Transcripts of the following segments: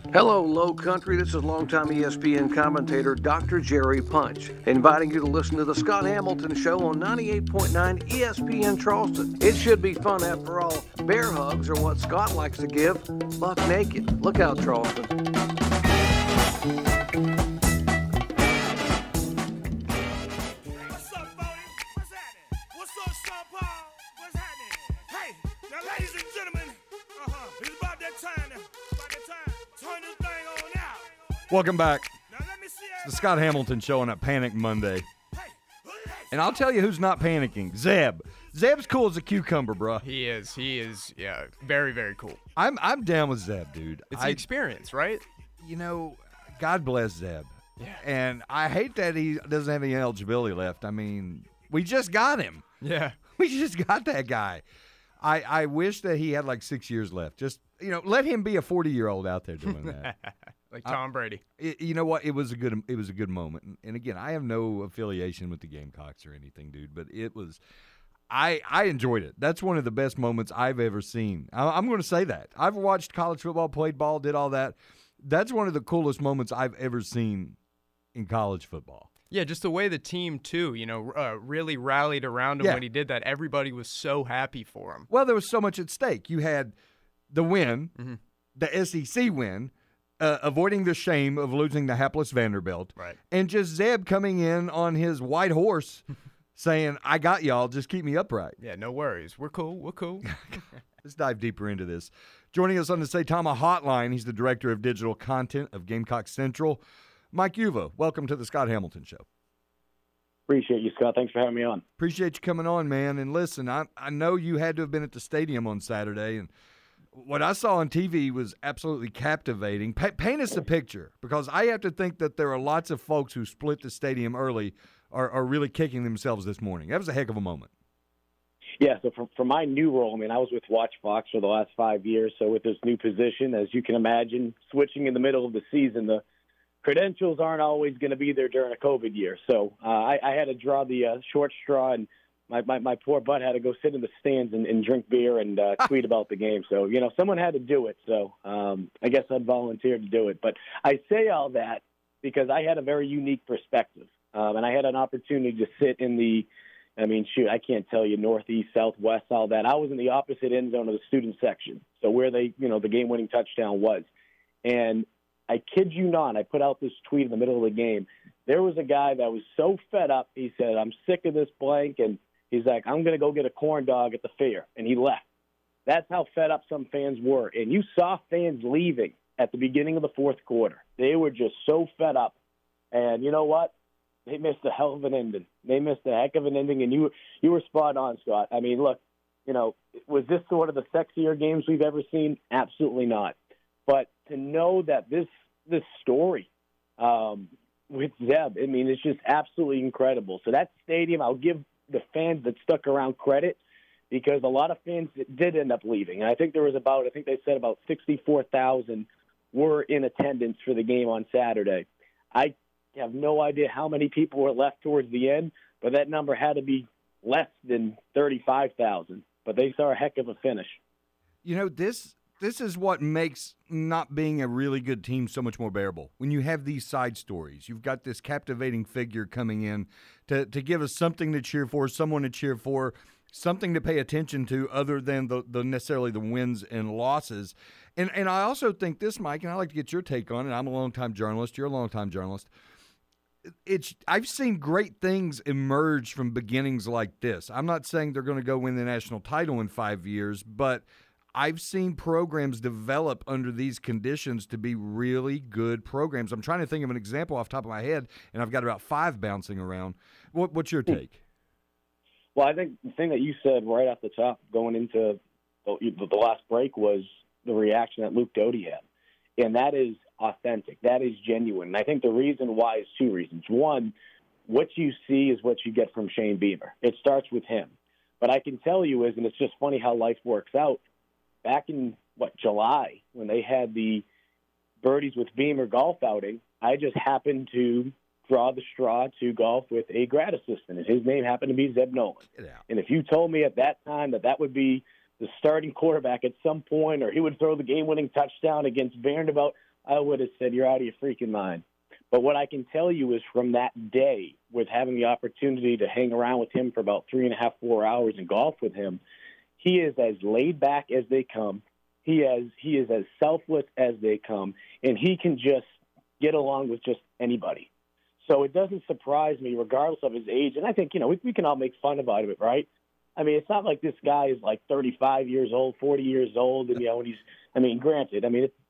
Hello, Low Country. This is longtime ESPN commentator Dr. Jerry Punch, inviting you to listen to the Scott Hamilton Show on 98.9 ESPN Charleston. It should be fun after all. Bear hugs are what Scott likes to give, buck naked. Look out, Charleston. What's up, Bodie? What's happening? What's up, Sean Paul? What's happening? Hey, now, ladies and gentlemen, it's about that time. Turn this thing on out. Welcome back. Now, let me see The Scott Hamilton Show on a Panic Monday. And I'll tell you who's not panicking. Zeb. Zeb's cool as a cucumber, bro. He is, yeah, very, very cool. I'm down with Zeb, dude. It's the experience, right? You know, God bless Zeb. Yeah. And I hate that he doesn't have any eligibility left. I mean, we just got him. Yeah. We just got that guy. I wish that he had like 6 years left. Just, let him be a 40-year-old out there doing that. Like Tom Brady. You know what? It was a good moment. And again, I have no affiliation with the Gamecocks or anything, dude, but it was I enjoyed it. That's one of the best moments I've ever seen. I'm going to say that. I've watched college football, played ball, did all that. That's one of the coolest moments I've ever seen in college football. Yeah, just the way the team, too, really rallied around him when he did that. Everybody was so happy for him. Well, there was so much at stake. You had the win, the SEC win, avoiding the shame of losing to hapless Vanderbilt, right? And just Zeb coming in on his white horse saying, I got y'all, just keep me upright. Yeah, no worries. We're cool. Let's dive deeper into this. Joining us on the Saytama Hotline, he's the Director of Digital Content of Gamecock Central, Mike Uva. Welcome to the Scott Hamilton Show. Appreciate you, Scott. Thanks for having me on. Appreciate you coming on, man. And listen, I know you had to have been at the stadium on Saturday, and what I saw on TV was absolutely captivating. Paint us a picture, because I have to think that there are lots of folks who split the stadium early are really kicking themselves this morning. That was a heck of a moment. Yeah, so for my new role, I was with Watch Fox for the last 5 years, so with this new position, as you can imagine, switching in the middle of the season, the credentials aren't always going to be there during a COVID year. So I had to draw the short straw, and my poor butt had to go sit in the stands and drink beer and tweet about the game. So, someone had to do it. So I guess I'd volunteer to do it. But I say all that because I had a very unique perspective. And I had an opportunity to sit in the, I can't tell you, northeast, southwest, all that. I was in the opposite end zone of the student section. So where the game-winning touchdown was. And I kid you not, I put out this tweet in the middle of the game. There was a guy that was so fed up, he said, I'm sick of this blank, and he's like, I'm going to go get a corn dog at the fair, and he left. That's how fed up some fans were. And you saw fans leaving at the beginning of the fourth quarter. They were just so fed up. And you know what? They missed a hell of an ending. They missed a heck of an ending, and you were spot on, Scott. Look, was this sort of the sexier games we've ever seen? Absolutely not. But to know that this story with Zeb, it's just absolutely incredible. So that stadium, I'll give the fans that stuck around credit, because a lot of fans did end up leaving. And I think there was they said about 64,000 were in attendance for the game on Saturday. I have no idea how many people were left towards the end, but that number had to be less than 35,000. But they saw a heck of a finish. This is what makes not being a really good team so much more bearable. When you have these side stories, you've got this captivating figure coming in to give us something to cheer for, someone to cheer for, something to pay attention to other than the necessarily the wins and losses. And I also think this, Mike, and I'd like to get your take on it. I'm a longtime journalist. You're a longtime journalist. I've seen great things emerge from beginnings like this. I'm not saying they're going to go win the national title in 5 years, but I've seen programs develop under these conditions to be really good programs. I'm trying to think of an example off the top of my head, and I've got about 5 bouncing around. What's your take? Well, I think the thing that you said right off the top going into the last break was the reaction that Luke Doty had. And that is authentic. That is genuine. And I think the reason why is 2 reasons. One, what you see is what you get from Shane Beamer. It starts with him. But I can tell you and it's just funny how life works out, back in, July, when they had the Birdies with Beamer golf outing, I just happened to draw the straw to golf with a grad assistant, and his name happened to be Zeb Nolan. And if you told me at that time that would be the starting quarterback at some point, or he would throw the game-winning touchdown against Vanderbilt, I would have said, you're out of your freaking mind. But what I can tell you is from that day, with having the opportunity to hang around with him for about 3.5, 4 hours and golf with him, he is as laid back as they come. He is as selfless as they come, and he can just get along with just anybody. So it doesn't surprise me, regardless of his age. And I think, we can all make fun about it, right? I mean, it's not like this guy is like 35 years old, 40 years old, and, granted,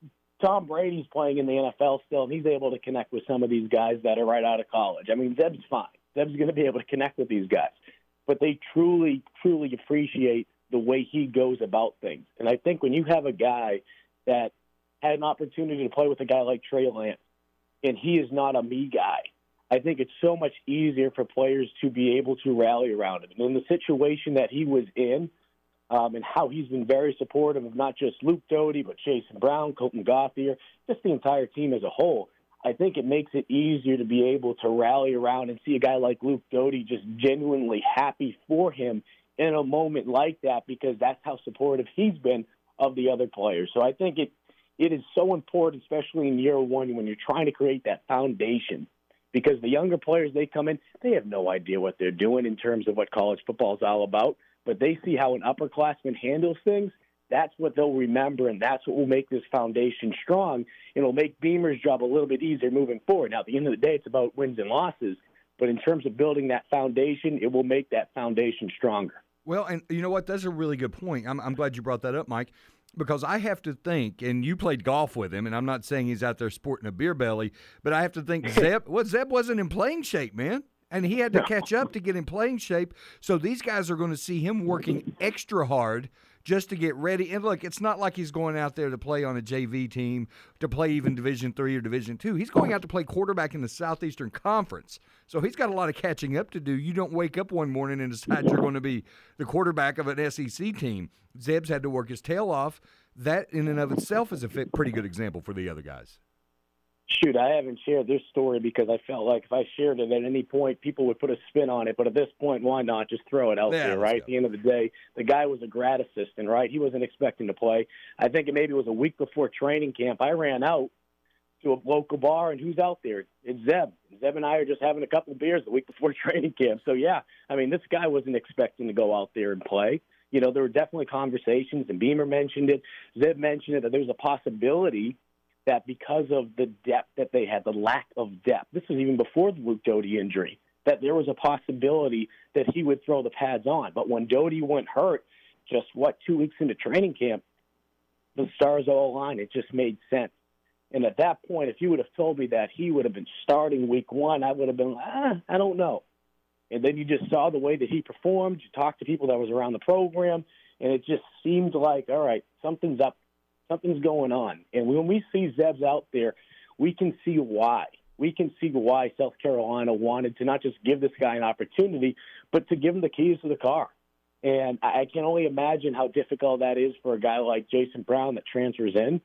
Tom Brady's playing in the NFL still, and he's able to connect with some of these guys that are right out of college. Zeb's fine. Zeb's going to be able to connect with these guys. But they truly, truly appreciate the way he goes about things. And I think when you have a guy that had an opportunity to play with a guy like Trey Lance, and he is not a me guy, I think it's so much easier for players to be able to rally around him. And in the situation that he was in, and how he's been very supportive of not just Luke Doty, but Jason Brown, Colton Gauthier, just the entire team as a whole, I think it makes it easier to be able to rally around and see a guy like Luke Doty just genuinely happy for him in a moment like that, because that's how supportive he's been of the other players. So I think it is so important, especially in year one, when you're trying to create that foundation, because the younger players, they come in, they have no idea what they're doing in terms of what college football is all about, but they see how an upperclassman handles things. That's what they'll remember, and that's what will make this foundation strong. It'll make Beamer's job a little bit easier moving forward. Now, at the end of the day, it's about wins and losses, but in terms of building that foundation, it will make that foundation stronger. Well, and you know what? That's a really good point. I'm glad you brought that up, Mike, because I have to think, and you played golf with him, and I'm not saying he's out there sporting a beer belly, but I have to think Zeb wasn't in playing shape, man. And he had to catch up to get in playing shape. So these guys are going to see him working extra hard just to get ready. And look, it's not like he's going out there to play on a JV team, to play even Division III or Division II. He's going out to play quarterback in the Southeastern Conference. So he's got a lot of catching up to do. You don't wake up one morning and decide you're going to be the quarterback of an SEC team. Zeb's had to work his tail off. That in and of itself is a pretty good example for the other guys. Shoot, I haven't shared this story because I felt like if I shared it at any point, people would put a spin on it. But at this point, why not just throw it out there, right? At the end of the day, the guy was a grad assistant, right? He wasn't expecting to play. I think it maybe was a week before training camp. I ran out to a local bar, and who's out there? It's Zeb. Zeb and I are just having a couple of beers the week before training camp. So, yeah, this guy wasn't expecting to go out there and play. There were definitely conversations, and Beamer mentioned it. Zeb mentioned it, that there was a possibility that because of the depth that they had, the lack of depth, this was even before the Luke Doty injury, that there was a possibility that he would throw the pads on. But when Doty went hurt, just 2 weeks into training camp, the stars all aligned. It just made sense. And at that point, if you would have told me that he would have been starting week one, I would have been, I don't know. And then you just saw the way that he performed. You talked to people that was around the program, and it just seemed like, all right, something's up. Something's going on. And when we see Zeb's out there, we can see why. We can see why South Carolina wanted to not just give this guy an opportunity, but to give him the keys to the car. And I can only imagine how difficult that is for a guy like Jason Brown that transfers in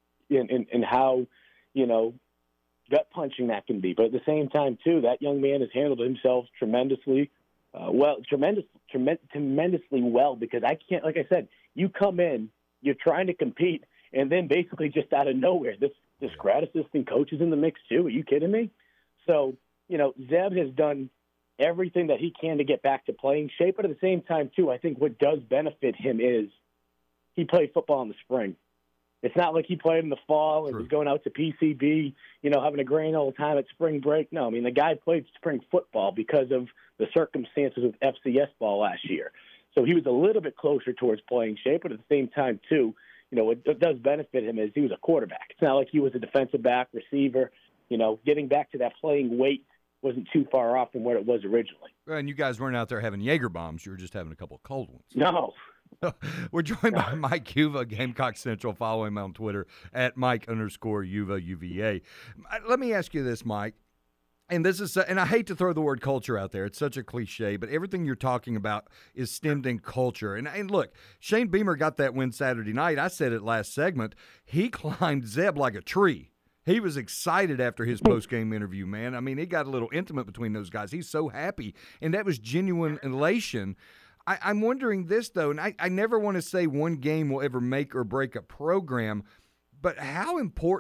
and how, gut-punching that can be. But at the same time, too, that young man has handled himself tremendously well, because I can't, like I said, you come in, you're trying to compete, and then basically just out of nowhere, this grad assistant coach is in the mix too. Are you kidding me? So, Zeb has done everything that he can to get back to playing shape, but at the same time too, I think what does benefit him is he played football in the spring. It's not like he played in the fall and was going out to PCB, having a grand old time at spring break. No, the guy played spring football because of the circumstances of FCS ball last year. So he was a little bit closer towards playing shape, but at the same time, too, what does benefit him is he was a quarterback. It's not like he was a defensive back, receiver. Getting back to that playing weight wasn't too far off from what it was originally. And you guys weren't out there having Jaeger bombs. You were just having a couple of cold ones. No. We're joined by Mike Uva, Gamecock Central. Follow him on Twitter at Mike_Uva, UVA. Let me ask you this, Mike. And I hate to throw the word culture out there. It's such a cliche, but everything you're talking about is stemmed in culture. And look, Shane Beamer got that win Saturday night. I said it last segment. He climbed Zeb like a tree. He was excited after his post-game interview, man. It got a little intimate between those guys. He's so happy, and that was genuine elation. I'm wondering this, though, and I never want to say one game will ever make or break a program, but how important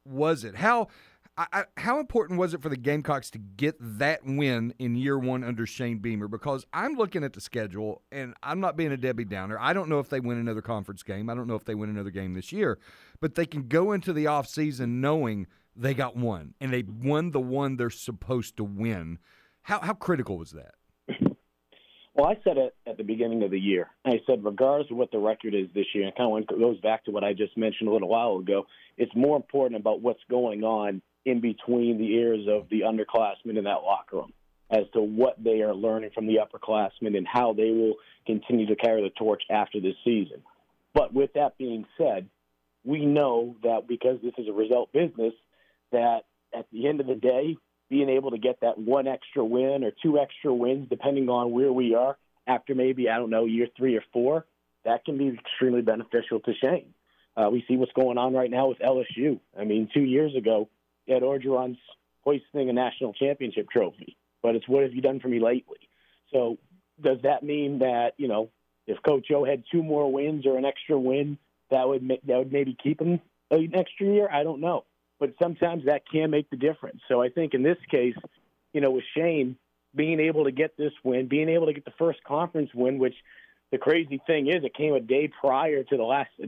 was it? How important was it for the Gamecocks to get that win in year one under Shane Beamer? Because I'm looking at the schedule, and I'm not being a Debbie Downer. I don't know if they win another conference game. I don't know if they win another game this year. But they can go into the offseason knowing they got one, and they won the one they're supposed to win. How critical was that? Well, I said it at the beginning of the year. I said, regardless of what the record is this year, and kind of goes back to what I just mentioned a little while ago, it's more important about what's going on in between the ears of the underclassmen in that locker room as to what they are learning from the upperclassmen and how they will continue to carry the torch after this season. But with that being said, we know that because this is a result business, that at the end of the day, being able to get that one extra win or two extra wins, depending on where we are after maybe, I don't know, year 3 or 4, that can be extremely beneficial to Shane. We see what's going on right now with LSU. I mean, 2 years ago, Ed Orgeron's hoisting a national championship trophy, but it's what have you done for me lately? So does that mean that, you know, if Coach O had 2 more wins or an extra win, that would maybe keep him an extra year? I don't know. But sometimes that can make the difference. So I think in this case, you know, with Shane being able to get this win, being able to get the first conference win, which the crazy thing is it came a day prior to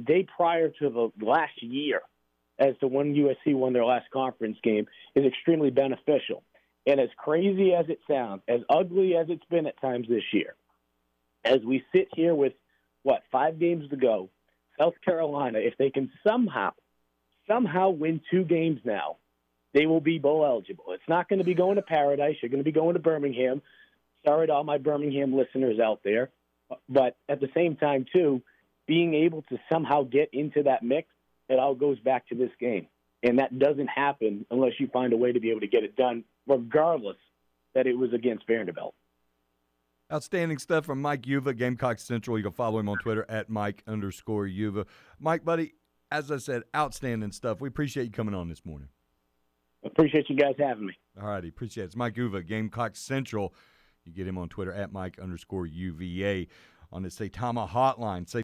the last year as to when USC won their last conference game, is extremely beneficial. And as crazy as it sounds, as ugly as it's been at times this year, as we sit here with, 5 games to go, South Carolina, if they can somehow win 2 games now, they will be bowl eligible. It's not going to be going to Paradise. You're going to be going to Birmingham. Sorry to all my Birmingham listeners out there. But at the same time, too, being able to somehow get into that mix, it all goes back to this game. And that doesn't happen unless you find a way to be able to get it done, regardless that it was against Vanderbilt. Outstanding stuff from Mike Uva, Gamecock Central. You can follow him on Twitter at Mike_Uva. Mike, buddy, as I said, outstanding stuff. We appreciate you coming on this morning. Appreciate you guys having me. All righty, appreciate it. It's Mike Uva, Gamecock Central. You get him on Twitter at Mike_UVA on the Saitama hotline.